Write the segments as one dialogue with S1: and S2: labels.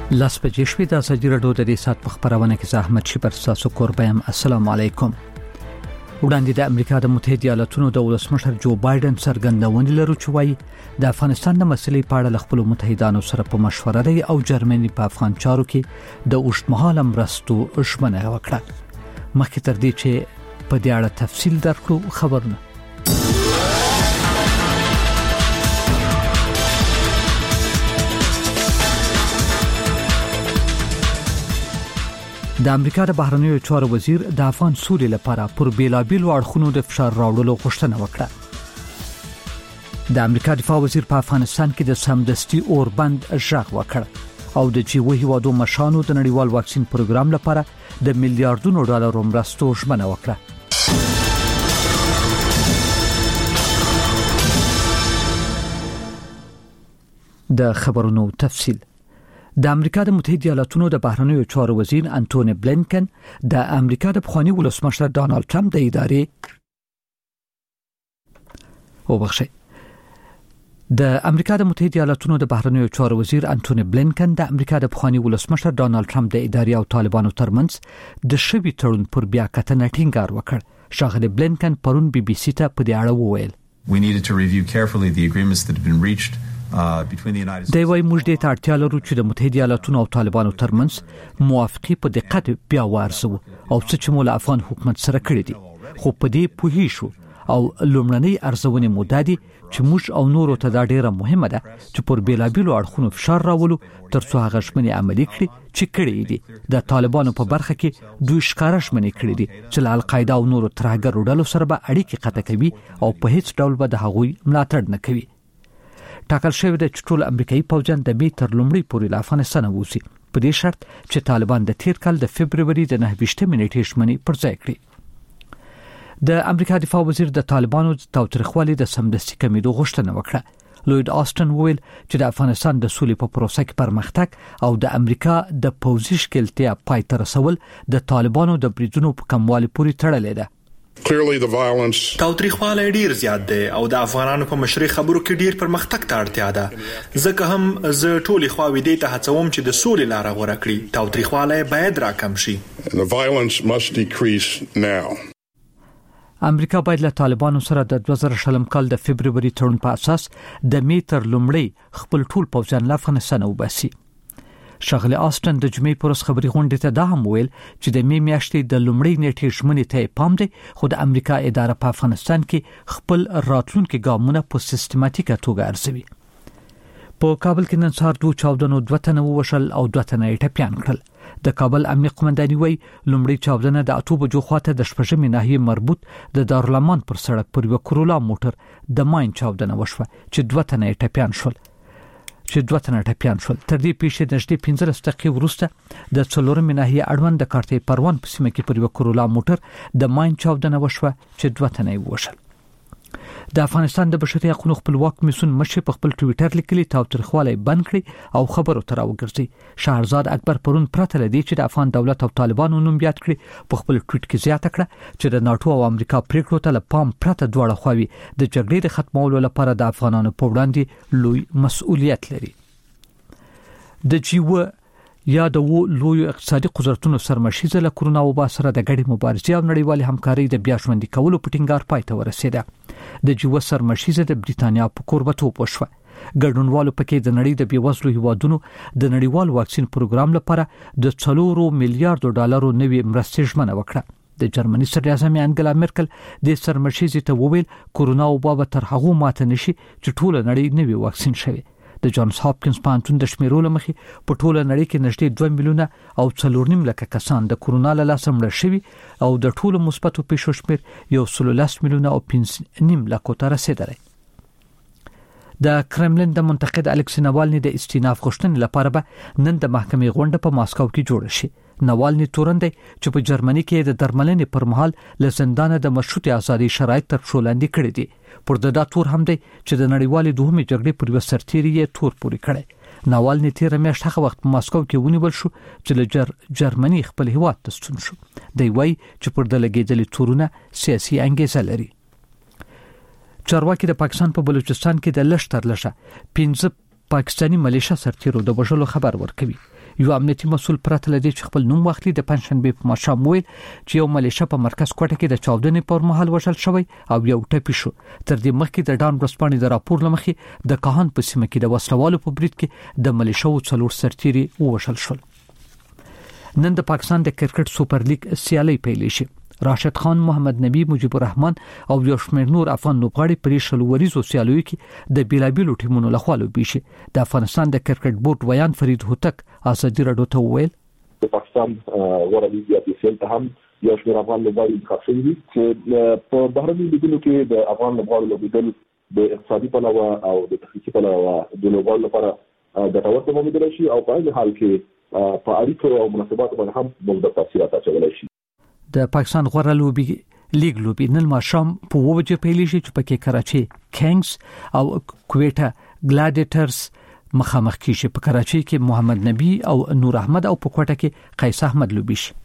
S1: لاس بجې شوې د ازادي راډیو د ریاست په خبرونه کې زحمت شي پر تاسو قربایم. السلام علیکم. وړاندې د امریکا د متحده ایالاتونو د ولسمشر جو بایدن څرګندونې لري چې وايي د افغانستان د مسلې په اړه خپل متحدانو سره په مشوره دی او جرمني په افغان چارو کې د اوږدمهاله مرستو ژمنه وکړه. مخکې تر دې چې په دې اړه تفصیل درکړو خبرونه. د امریکا د بهرنیو چارو وزیر د افغان سولې لپاره پر بیلابیلو اړخونو د فشار راوړلو غوښتنه وکړه. د امریکا دفاع وزیر په افغانستان کې د سمدستي اوربند ژغ وکړ او د جیو هیوادو مشانو د نړیوال واکسین پروګرام لپاره د میلیارډونو ډالرو مرستو ژمنه وکړه. د خبرونو تفصیل. د امریکا د متحده ایالاتونو د بهرنیو چارو وزیر انټونی بلینکن د امریکا د پخوانی ولسمشر ډانلډ ټرمپ د ادارې د امریکا د متحده ایالاتونو د بهرنیو چارو وزیر انټونی بلینکن د امریکا د پخوانی ولسمشر ډانلډ ټرمپ د ادارې او طالبانو ترمنځ د شوي تړون پر بیا کتنه ټینګار وکړ. ښاغلی بلینکن پرون بي بي سي ته په دې اړه وویل
S2: We needed to review carefully the agreements that had been reached
S1: دی وای موږ د اړتیا لرو چې د متحده ایالاتونو او طالبانو ترمنځ موافقه په دقت بیا وارزو او چې موږ له افغان حکومت سره کړی دي، خو په دې پوهی شو او لومړنۍ ارزونې مودادي چې موږ او نورو ته دا ډیره مهمه ده چې پر بیلابیلو اړخونو فشار راولو ترڅو هغه ژمنې عملي کړي چې کړي دي. د طالبانو په برخه کې دوی ښکارا ژمنې کړي دي چې له القاعده او نورو ترهګرو ډلو سره به اړیکې قطع کوي او په هیڅ ډول به د هغوی ملاتړ نه کوي. ټاکل شوی د ټول امریکایي پوځیان د می تر لومړي پورې له افغانستان ووځي په دې شرط چې طالبان د تیر کال د فبرवरी د 9 نیټې ژمنې پر ځای کړي. د امریکا دفاع وزیر د طالبانو د تاوتریخوالي د سمدستي کمیدو غوښتنه وکړه. لوید آستن وویل چې د افغانستان د سولې په پروسه کې پرمختګ او د امریکا د پوځي ښکېلتیا پای ته رسول د طالبانو د بریدونو په کموالي پورې تړلې ده.
S3: تاوتریخوالی ډیر زیات دی او د افغانانو په مشرۍ خبرو کې ډیر پرمختګ ته اړتیا ده. ځکه هم زه ټولې خواوې دې ته هڅوم چې د سولې لاره غوره کړي. تاوتریخوالی باید راکم شي.
S1: امریکا باید له طالبانو سره د 2020 کال د فبرवरी تړون په اساس د می تر لومړی خپل ټول پوځیان له افغانستان وباسي. ښاغلی آستن د جمعې پر ورځ خبري غونډې ته دا هم ویل چې د می میاشتې د لومړۍ نیټې ژمنې ته پام دی، خو د امریکا اداره په افغانستان کې خپل راتلونکي ګامونه په سیستماتیکه توګه ارزوي. په کابل کې نن سهار 2 چاودنو 2 تنه ووشل او 2 تنه یې ټپيان کړل. د کابل امنیه قومنداني وایي لومړی چاودنه د 8 بجو خواته د شپږمې ناحیې مربوط د دارالامان پر سړک پر یو کرولا موټر د ماین چاودنه وشوه چې 2 تنه یې ټپيان شول. تر دې پیښې د 15 دقیقې وروسته د څلورمې ناحیې اړوند د کارتې پروان په سیمه کې پر یو کرولا موټر د ماین چاودنه وشوه چې 2 تنه یې وشل. د افغانستان د بشري حقوقو خپلواک کمیسیون مشر په خپل ټوئیټر لیکلي تاوتریخوالی بند کړي او خبرو تر وګرځي. شهرزاد اکبر پرون پرته لدی چې د افغان دولت او طالبانو نوم یاد کړي په خپل ټویټ کې زیاته کړه چې د ناتو او امریکا پریکړو ته پام پرته دواړه خواوې د جګړې د ختمولو لپاره د افغانانو په وړاندې لوی مسؤلیت لري. د جیو یا د لوی اقتصادي قدرتونو سرمشیزه له کرونا وبا سره د ګډې مبارزې او نړیوال همکارۍ د بیا ژوندۍ کولو په ټینګار پای ته ورسېده. د جیو سرمشیزه د بریتانیا په کوربتوب وشوه. ګډونوالو پکې د نړۍ د بیوزلو هیوادونو د نړیوال واکسین پروګرام لپاره د 4 میلیارډ ډالرو نوې مرستې ژمنه وکړه. د جرمني صدراعظم انګلا مرکل د سرمشیزې ته وویل کرونا وبا به تر هغه ماته نشي چې ټول نړۍ نوې واکسین شوي. د جانز هاپکینز پوهنتون د شمیرولو مخې په ټوله نړۍ کې نږدې 2 میلیونه او 4.5 لکه کسان د کرونا له لاسه مړه شوي او د ټولو مثبتو پیښو شمېر 113 میلیونه او 5.5 لکو ته رسیدلی. د کرملین د منتقد الکسی ناوالني د استیناف غوښتنې لپاره به نن د محکمې غونډه په ماسکو کې جوړه شي. ناوالني تورندې چې په جرمني کې د درملنې پر مهال له زندان د مشروطه ازادي شرایط تر پښو لاندې کړي دي. پر دا تور هم دی چې د نړیوالې دوهمې جګړې پر وسرتيري یې تور پوري کړي. ناوالني تیر میاشت هغه وخت په ماسکو کې ونیول شو چې له جرمني خپل هیواد ته ستون شو. دی وایي چې پر د لګیدلې تورونه سیاسي انګیزه لري. چارواکي د پاکستان په بلوچستان کې د لشتر لشه 15 پاکستانی ملیشیا سرتیرو د وژلو خبر ورکوي. یو امنیتي مسول پرته لدی چې خپل نوم واخلي د پنځشنبه په ماښام ویل چې یو ملیشه په مرکز کوټه کې د چاودنې پر مهال وشل شوی او یو ټپي شو. تر دې مخکې د ډان ورځپاڼې د راپور لمخې د کاهن په سیمه کې د وسلوالو په برید کې د ملیشو څلور سرتیري ووژل شول. نن د پاکستان د کرکټ سوپر لیګ سیالي پیل شي. راشد خان، محمد نبی، مجيب الرحمن او یو شمېر نور افغان لوبغاړي په شلوریزو سیالیو کې د بیلابیلو ټیمونو لخوا لوبي شي. د افغانستان د کرکټ بورډ ویان فرید هوتک ازادي راډیو ته وویل
S4: د پاکستان ورليګ په سیل ته هم یو شمېر افغان لوبغاړي انتخاب شوي دي چې په بهرني لیګونو کې د افغان لوبغاړو لوبېدل د اقتصادي پلوه او د تخنیکي پلوه د لوبغاړو لپاره د تورته مومدل شي او په هغه حال کې په اړیکو او مناسباتو باندې هم مثبت تاثیرات اچولای شي. د پاکستان غوړه لوبي لیګ لوبي نن ماښام په 2 بجې پیل شي چې پکې کراچي کینګز او کویټا ګلاډیټرز مخامخ کیږي. په کراچي کې محمد نبی او نور احمد او په کوټه کې قیس احمد لوبي شي.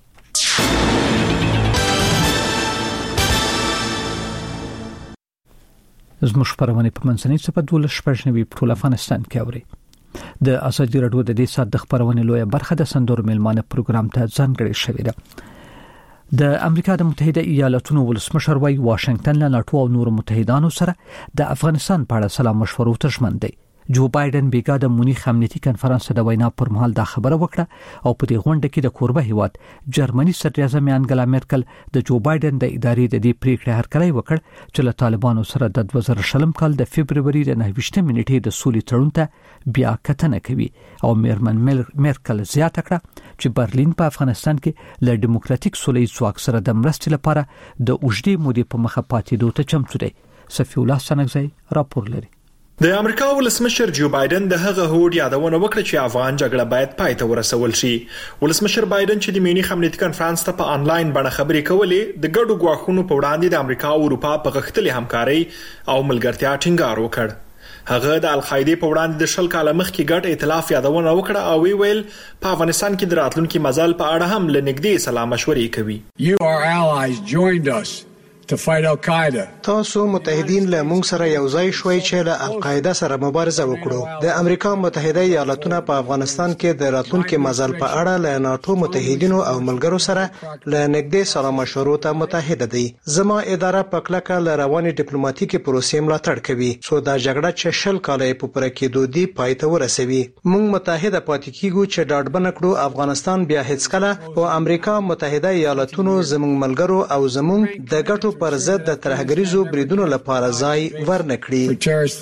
S4: زموږ خبرونه په منځنۍ صفه 12 په ټول افغانستان کې اوري. د ازادي راډیو د دې سات د خبرونه لویه برخه د سندور میلمانه پروګرام ته ځانګړې شوې ده. د امریکا د متحده ایالاتونو ولسمشر وايي واشنگټن له ناتو او نور متحدانو سره د افغانستان په اړه سلام مشورو ته ژمن دی. جو بایدن بیګا د مونیخ امنیتي کانفرنس د وینا پر مهال دا خبره وکړه او په دې غونډه کې د کوربه هیواد جرمني صدر اعظم انګلا مرکل د جو بایدن د ادارې د دې پریکړې هرکلی وکړ چې له طالبانو سره د 2020 کال د فبرवरी د 29 منېټې د سولې تړون ته بیا کتنه کوي او میرمن مرکل زیاته کړه چې برلین په افغانستان کې له ډیموکراتیک سولې ځواک سره د مرستې لپاره د اوږدې مودې په مخه پاتې دوه ته چمتو دی. صفی الله سنگزی راپور لري.
S3: د امریکا ولسمشر جو بایدن د هغه هوډ یادونه وکړه چې افغان جګړه باید پای ته ورسول شي. ولسمشر بایدن چې د مونیخ امنیتي کانفرنس ته په انلاین بڼه خبرې کولې د ګډو غواخونو په وړاندې د امریکا او اروپا په غښتلې همکاري او ملګرتیا ټینګار وکړ. هغه د القاعده په وړاندې د 10 کال مخکې ګډ ائتلاف یادونه وکړه او ویل په افغانستان کې د راتلونکي مزل په اړه هم لنګدې سلام مشورې کوي.
S5: You our allies joined us to fight Al-Qaeda.
S6: تاسو متحدین له موږ سره یو ځای شوي چې له القاعده سره مبارزه وکړو. د امریکا متحده ایالاتونو په افغانستان کې د راتلونکي مزل په اړه له ناتو متحدینو او ملګرو سره له نږدې سلام مشورو ته متحده دي. زما اداره په کلکه له رواني ډیپلوماټیکي پروسې ملاتړ کوي څو دا جګړه چې 10 کال په پوره کېدو دی پای ته ورسوي. موږ متحده پاتې کیږو چې ډاډبن کړو افغانستان بیا هیڅ کله په امریکا متحده ایالاتونو زموږ ملګرو او زموږ د ګټو پر ضد د ترهګریزو بریدونو لپاره ځای ورنکړي.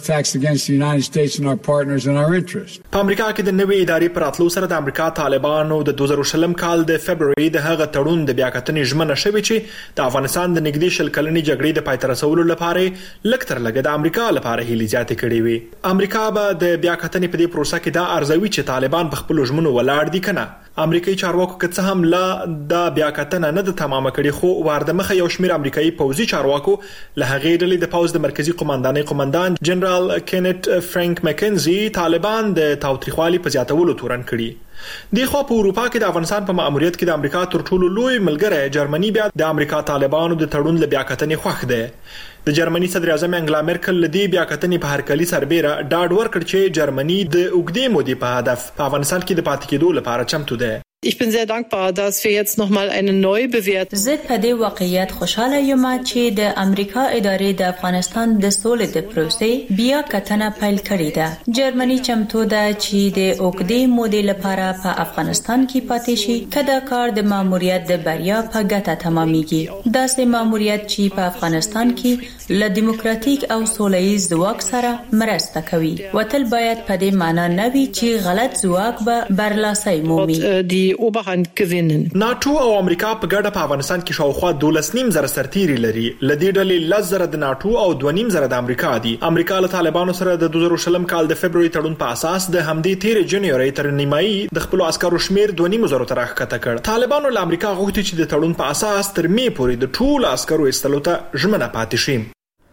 S3: په امریکا کې د نوې ادارې پر اتلو سره د امریکا طالبانو د 2020 کال د فبرवरी د هغه تړون د بیاکتنې ژمنه شوې چې د افغانستان د نږدې شل کلنې جګړې د پای ته رسولو لپاره لکتر لګه د امریکا لپاره هلي زیاتې کړې وي. امریکا به د بیاکتنې په دې پروسه کې دا ارزوي چې طالبان په خپل ژمنو ولاړ دي کنه. امریکایي چارواکو که څه هم لا د بیاکتنه نه د تمامه کړي خو وارده مخه یو شمېر امریکایي پوځي چارواکو له هغې ډلې د پوځ د مرکزی قوماندانۍ قوماندان جنرال کینټ فرانک مکنزي طالبان د تاوتریخوالي په زیاتولو تورن کړي. د خو په اروپا کې د افغانستان په مأموریت کې د امریکا تر ټولو لوی ملګری جرمني بیا د امریکا طالبانو د تړون له بیاکتنې خوښ ده. د جرمني صدر اعظم انګلا مرکل لدی بیاکتنې په هرکلي سربېره ډاډ ورکړ چې جرمني د اوږدې مودې په هدف په افغانستان کې د پاتې کېدو لپاره چمتو ده.
S7: Ich bin sehr dankbar, dass wir jetzt noch mal eine neue Bewertung.
S8: زه په دې واقعیت خوشاله یم چې د امریکا ادارې د افغانستان د سولې د پروسې بیا کتنه پیل کړې ده. جرمني چمتو ده چې د اوږدې مودې لپاره په افغانستان کې پاتې شي کله کار د ماموریت د بریا په ګټه تمامېږي. دا سه ماموریت چې په افغانستان کې له دیموکراتیک او سولهییز ځواک سره مرسته کوي. وتل باید په دې معنی نه وي چې غلط ځواک به برلاسي مومي.
S7: Oberhand gewinnen.
S3: ناتو او امریکا په ګډه په افغانستان کې شاوخوا 12.5 سرتیري لري. لدې ډلې 10 د ناتو او 2.5 د امریکا دي. امریکا له طالبانو سره د 2020 کال د فبرवरी تړون په اساس د همدې 13 جنوري تر نیمایي د خپل عسکرو شمیر 2.5 تر راښکته کړ. طالبانو له امریکا غوښتي چې د تړون په اساس تر مې پورې د ټول عسکرو ایستلو ته ژمنه پاتې شي.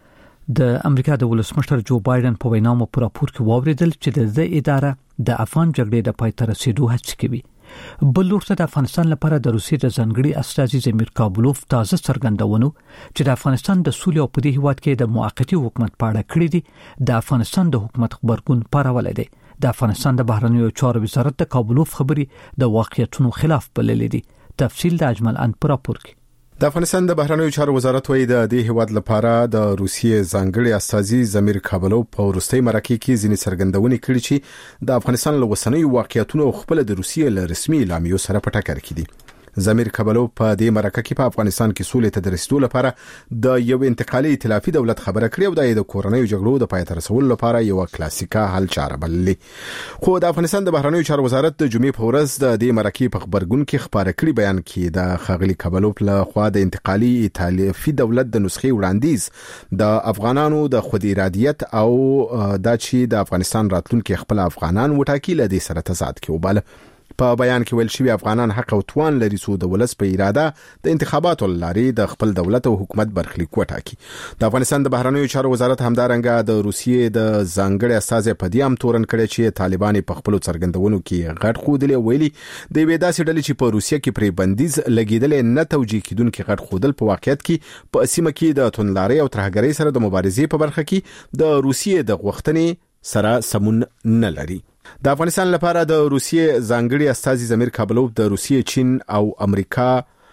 S1: د امریکا د ولسمشر جو بایدن په وینا مو پر راپور کې واوریدل چې د اداره د افغان جګړې د پای ته رسیدو هڅه کوي. بل لورته د افغانستان لپاره د روسیې د ځنګړي استازي زمیر کابلوف تازه څرګندونه چې د افغانستان د سولې او په دې هیواد کې د موقتی حکومت په اړه کړی دي د افغانستان د حکومت خبرګون پارول دی. د افغانستان د بهرنیو چارو وزارت د کابلوف خبري د واقعیتونو خلاف بللې دي. تفصیل د اجمل ان پر راپور کې.
S9: د افغانستان د بهرنیو چارو وزارت وایي د دې هیواد لپاره د روسیې ځانګړي استازي زمیر کابلوف په وروستي مرکه کې ځینې څرګندونې کړې چې د افغانستان له وسنیو واقعیتونو خپل د روسیې له رسمي اعلامیو سره په ټکر کې دي. زمیر کابلوف په دې مرکه کې په افغانستان کې سولې ته د رسیدو لپاره د یو انتقالي ائتلافي دولت خبره کړې او د کورنیو جګړو د پای ته رسولو لپاره یو کلاسیکا حل چاره بللې. خو د افغانستان د بهرنیو چارو وزارت د جمعې په ورځ د دې مرکه په خبرګون کې خبره کړې بیان کې د خغلی کابلوف له خوا د انتقالي ائتلافي دولت د نسخې وړاندیز د افغانانو د خود ارادیت او د چې د افغانستان راتلونکي خپل افغانان وټاکي له دې سره تضاد کې وباله. په بیان کې ویل شوی افغانان حق او توان لري چې د ولس په اراده د انتخاباتو لارې د خپل دولت او حکومت برخلیک وټاکي. د افغانستان د بهرنیو چارو وزارت همدارنګه د روسیې د ځانګړي استازي په دې هم تورن کړی چې طالبان په خپل څرګندونو کې غټ خودل ویلي د وې داسې ډلې چې په روسیې کې پرې بندیز لګیدل نه توجیه کیدونکو غټ خودل په واقعیت کې په سیمه کې د تونلاري او ترهګرۍ سره د مبارزې په برخه کې د روسیې د غوښتنې سره سمون نه لري. د افغانستان لپاره د روسیې ځانګړي استازي زمیر کابلوف د روسیې، چین او امریکا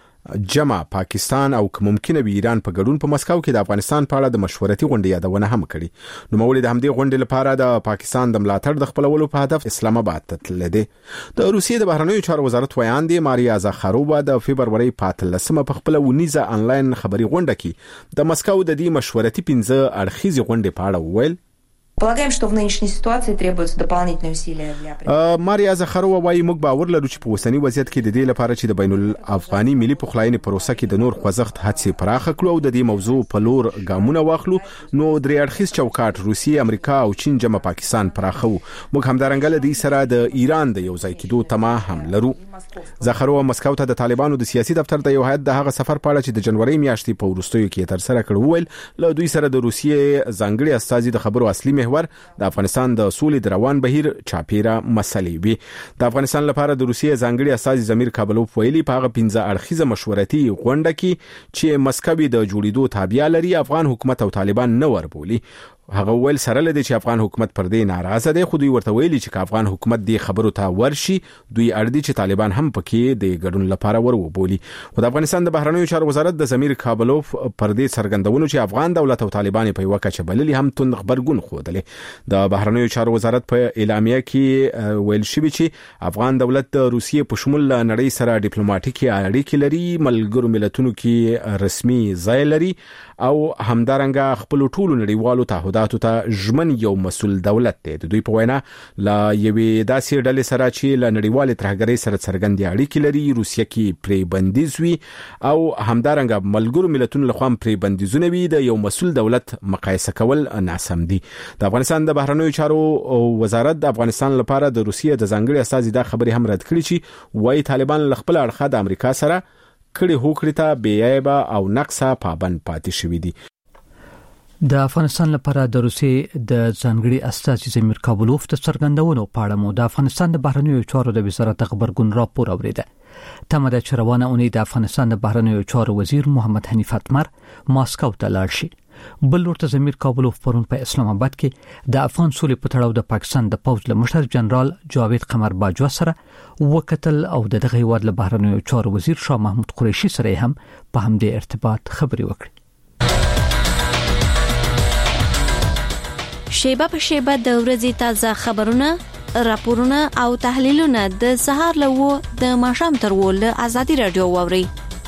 S9: جمع پاکستان او ممکنه به ایران په ګډون په مسکو کې د افغانستان په اړه د مشورتي غونډې یادونه هم کړې. نو مولوی د همدې غونډې لپاره د پاکستان د ملاتړ د خپلولو په هدف اسلام آباد ته تللی دی. د روسیې د بهرنیو چارو وزارت ویاندې ماریا زاخارووا د فبرवरी 15 په خپل ونیزه انلاین خبري غونډه کې د مسکو د دې مشورتي 15 اړخیزې غونډې په اړه وویل.
S10: Полагаем, что в нынешней ситуации требуются дополнительные усилия для
S9: ماریا زخروا وايي موږ باور لرو چې په وسنی وضعیت کې د دې لپاره چې د بین الافغاني ملي پخلاینې پروسه کې د نور خوځښت هڅې پراخه کړو او د دې موضوع په لور ګامونه واخلو. نو درې اړخیز چوکاټ روسیې، امریکا او چین جمع پاکستان پراخو. موږ همدارنګه له دې سره د ایران د یو ځای کېدو تمه هم لرو. زخروا مسکو ته د طالبانو د سیاسي دفتر د یو هیئت د هغه سفر په اړه چې د جنوري میاشتې په وروستیو کې تر سره کړ ویل له دوی سره د روسیې ځانګړي استازي د خبرو اصلي د افغانستان د سولې د روان بهیر چاپیره مسلې وي. د افغانستان لپاره د روسیې ځانګړي استازي زمیر کابلوف ویلي په هغه 15 اړخیزه مشورتي غونډه کې چې مسکو د جوړېدو تابع لري افغان حکومت او طالبان نه وربولي. هغه ویل سره لدی چې افغان حکومت پر دې ناراضه دی، خو دوی ورته ویلي چې افغان حکومت دې خبرو ته ورشي دوی اړدي چې طالبان هم پکې د ګډون لپاره وربولي. خو د افغانستان د بهرنیو چارو وزارت د زمیر کابلوف پر دې څرګندونو چې افغان دولت او طالبان په یو کچه بللي هم تون خبرګون خوده. د بهرنیو چارو وزارت په اعلامیه کې ویل شوی چې افغان دولت د روسیې په شمول نړۍ سره ډیپلوماټیکي اړیکې لري، ملګرو ملتونو کې رسمي ځای لري او همدارنګه خپل ټولو نړیوالو تعهداتو ته ژمن یو مسؤل دولت دی. د دوی په وینا لا یوې داسې ډلې سره چې له نړیوال ترهګرۍ سره څرګندې اړیکې لري روسیه کې پرې بندیز وي او همدارنګه ملګرو ملتونو لخوا پرې بندیزونه وي د یو مسؤل دولت مقایسه کول ناسم دي. د افغانستان د بهرنیو چارو وزارت د افغانستان لپاره د روسیې د ځانګړي استازي دا خبري هم رد کړې چې وايي طالبان له خپل اړخه د امریکا سره کړي هوکړې ته بیعیبه او نقصه پابند پاتې شوی دي.
S1: د افغانستان لپاره د روسیې د ځانګړي استازي زمیر کابلوف د څرګندونو په اړه مو د افغانستان د بهرنیو چارو د وزارت خبرګون راپور اوریده. تمه ده چې روانه اونۍ د افغانستان د بهرنیو چارو وزیر محمد حنیف اتمر ماسکو ته لاړ شي. بل ورته زمیر کابلوف پرون په اسلام آباد کې د افغان سولې په تړاو د پاکستان د پوځ له مشر جنرال جاوید قمر باجوا سره وکتل او دغه هیواد له بهرنیو چارو وزیر شاه محمود قریشي سره هم په همدې ارتباط خبري وکړي.
S11: شیبه په شیبه د ورځې تازه خبرونه، راپورونه او تحلیلونه د سهار له د ماښام تر ول ازادي رادیو ووري.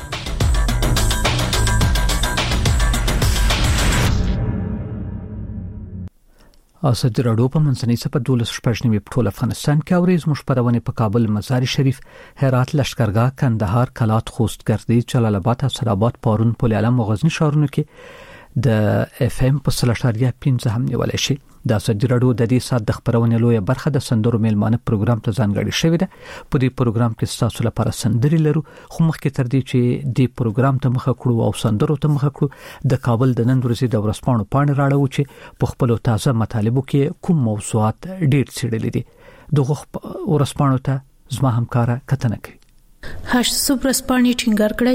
S1: ازادي رادیو په منځنۍ صفه 12 په ټول افغانستان کې اوریز مشپرونه په کابل، مزار شریف، هرات، لشکرګاه، کندهار، کلات، خوست، ګردیز، جلال آباد، اسراباد، پارون، پل علم او غزنی ښارونو کې د اف ام په 3.15 هم نیول شي. د ازادي رادیو د دې سات د خبرونې لویه برخه د سندرو میلمانه پروګرام ته ځانګړې شوې ده. په دې پروګرام کې تاسو لپاره سندري لرو، خو مخکې تر دې چې دې پروګرام ته مخه کړو او سندرو ته مخه کړو د کابل د نن ورځې د ورسپانو پاڼې راړو چې په خپل تازه مطالبو کې کوم موضوعات ډېر څېړلي دي. دغه ورسپانو ته زما همکارا کتنه کوي.
S12: هاش سوپرسپانی ټینګار کړی